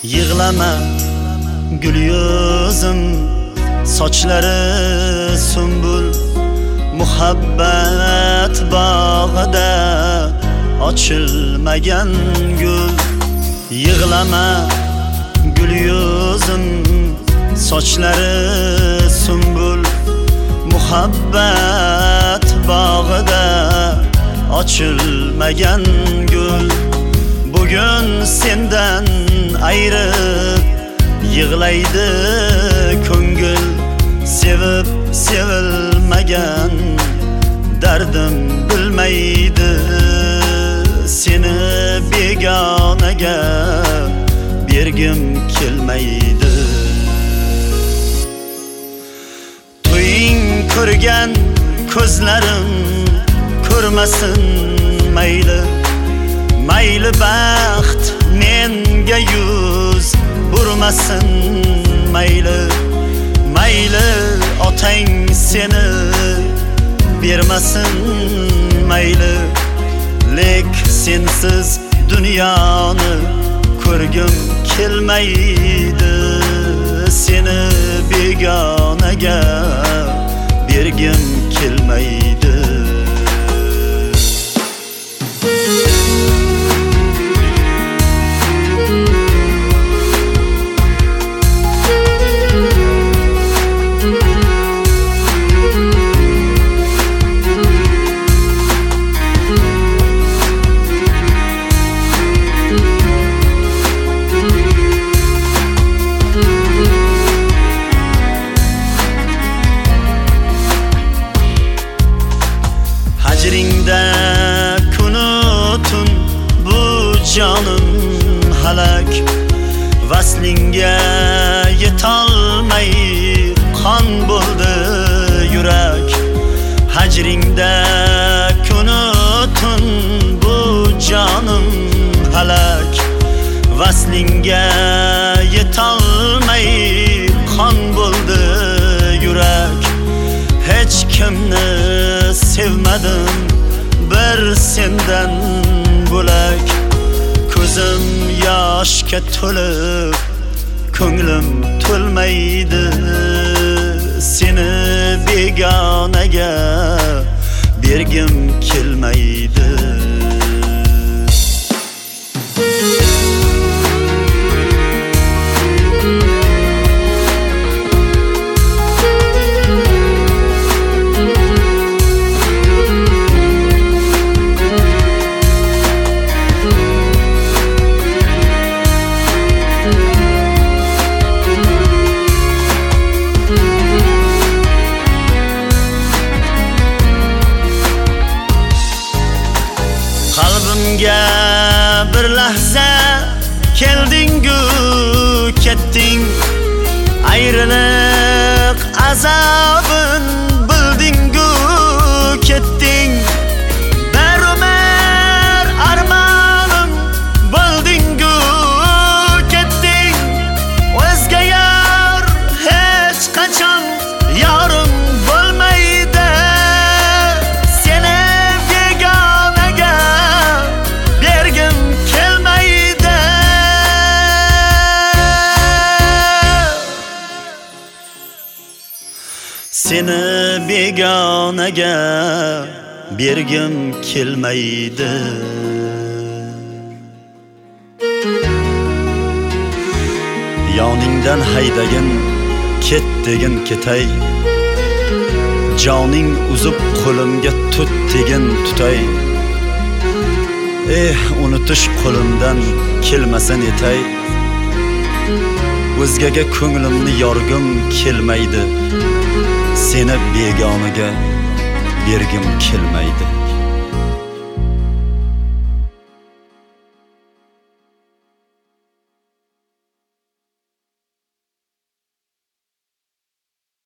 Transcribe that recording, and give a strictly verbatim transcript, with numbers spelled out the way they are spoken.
Yig'lama gul yuzim, sochlari sumbul, muhabbat bog'ida ochilmagan gul. Yig'lama gul yuzim, sochlari sumbul, muhabbat bog'ida ochilmagan gul. Bugun sendan ayrib yig'laydi ko'ngil, sevib sevilmagan dardim bilmaydi. Seni begonaga bergim kelmaydi. To'ying ko'rgan ko'zlarim ko'rmasin mayli, mayli baxt menga yuz burmasin mayli, mayli otang seni bermasin mayli, lek sensiz dunyoni ko'rgim kelmaydi. Seni begonaga bergim kelmaydi. Hicringda kunu tun bu canım halak, vaslingga yetolmay qon bo'ldi yurak. Hicringda kunu tun bu canım halak, vaslingga yetolmay qon bo'ldi yurak. Hech kimni sevmadim bir sendan bo'lak. Ko'zim yoshga to'lib ko'nglim to'lmaydi. Seni begonaga bergim kelmaydi. Qalbimga bir lahza keldingu ketding, ayriliq azobin bildingu ketding. Bir umr armonim bo'ldingu ketding. O'zga yor hech qachon yorim bo'lmaydi. Seni begonaga bergim kelmaydi. Yoningdan haydagin ket degin ketay, joning uzib qo'limga tut degin tutay. Eh, unutish qo'limdan kelmasin etay. O'zgaga ko'nglimni yorgim kelmaydi. Seni begonaga bergim kelmaydi.